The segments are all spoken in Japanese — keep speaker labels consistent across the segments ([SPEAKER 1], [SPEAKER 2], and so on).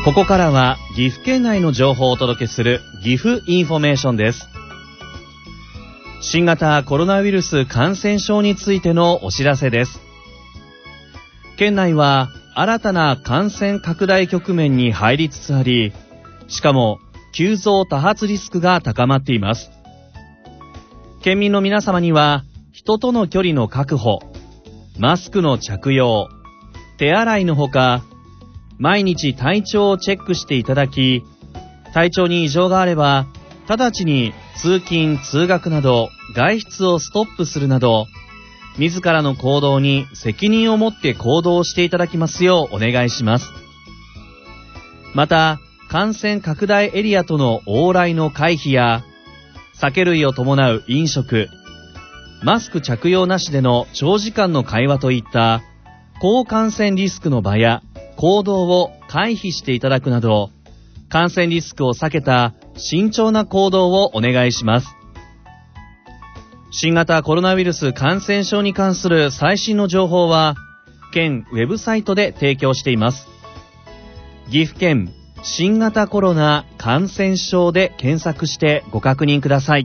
[SPEAKER 1] ここからは岐阜県内の情報をお届けする岐阜インフォメーションです。新型コロナウイルス感染症についてのお知らせです。県内は新たな感染拡大局面に入りつつあり、しかも急増多発リスクが高まっています。県民の皆様には人との距離の確保、マスクの着用、手洗いのほか、毎日体調をチェックしていただき、体調に異常があれば直ちに通勤・通学など外出をストップするなど、自らの行動に責任を持って行動していただきますようお願いします。また、感染拡大エリアとの往来の回避や、酒類を伴う飲食、マスク着用なしでの長時間の会話といった高感染リスクの場や行動を回避していただくなど、感染リスクを避けた慎重な行動をお願いします。新型コロナウイルス感染症に関する最新の情報は、県ウェブサイトで提供しています。岐阜県新型コロナ感染症で検索してご確認ください。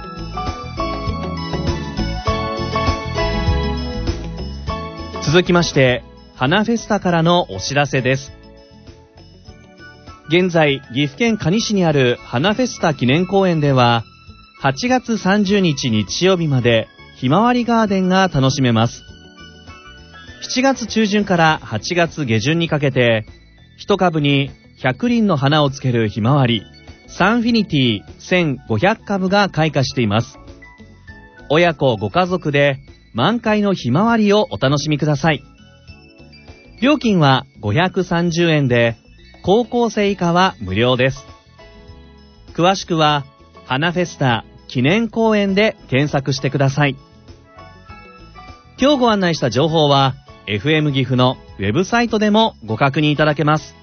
[SPEAKER 1] 続きまして、花フェスタからのお知らせです。現在、岐阜県可児市にある花フェスタ記念公園では、8月30日日曜日までひまわりガーデンが楽しめます。7月中旬から8月下旬にかけて、1株に100輪の花をつけるひまわり、サンフィニティ1500株が開花しています。親子ご家族で満開のひまわりをお楽しみください。料金は530円で、高校生以下は無料です。詳しくは、花フェスタ記念公園で検索してください。今日ご案内した情報は FM 岐阜のウェブサイトでもご確認いただけます。